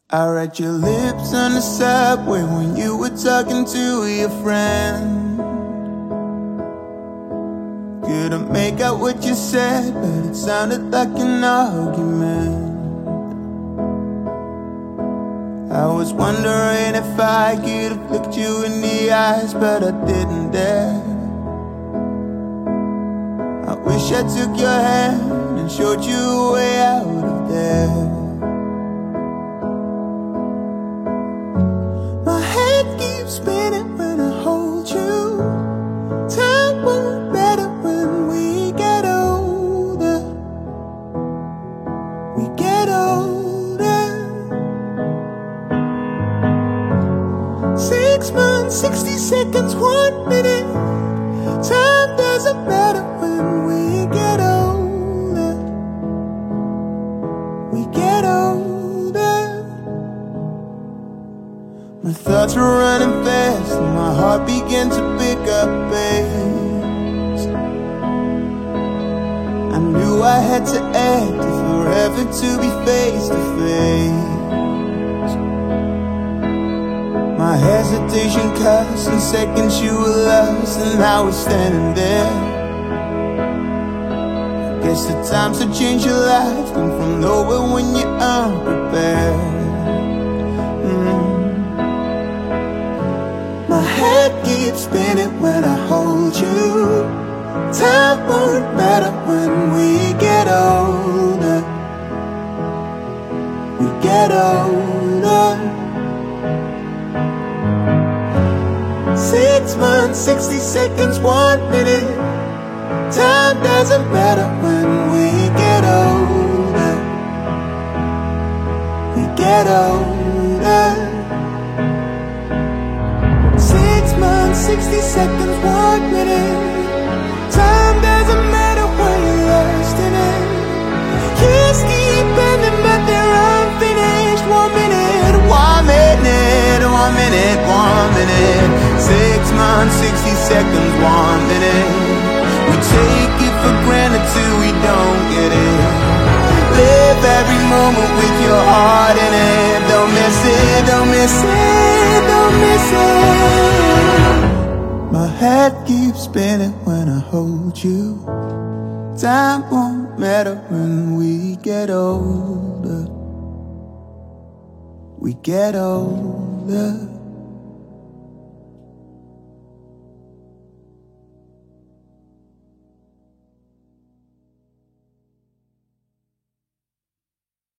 I read your lips on the subway when you were talking to your friend. Couldn't make out what you said, but it sounded like an argument. I was wondering if I could have looked you in the eyes, but I didn't dare. I wish I took your hand and showed you a way out of there. My head keeps spinning when I hold you. Time won't matter when we get older. We get older. 6 months, 60 seconds, 1 minute. Time doesn't matter when we get older. We get older. My thoughts were running fast and my heart began to pick up pace. I knew I had to act if forever to be face to face. My hesitation cost in seconds you were lost, and I was standing there. I guess the times that change your life come from nowhere when you're unprepared. My head keeps spinning when I hold you. Time won't matter when we get older. We get older. 6 months, 60 seconds, 1 minute. Time doesn't matter when we get older. We get older. 6 months, 60 seconds, 1 minute. Time doesn't matter when you're lost in it. Years keep ending but they're unfinished. 1 minute, 1 minute, 1 minute, 1 minute. 6 months, 60 seconds, 1 minute. We take it for granted till we don't get it. Live every moment with your heart in it. Don't miss it, don't miss it, don't miss it. My head keeps spinning when I hold you. Time won't matter when we get older. We get older.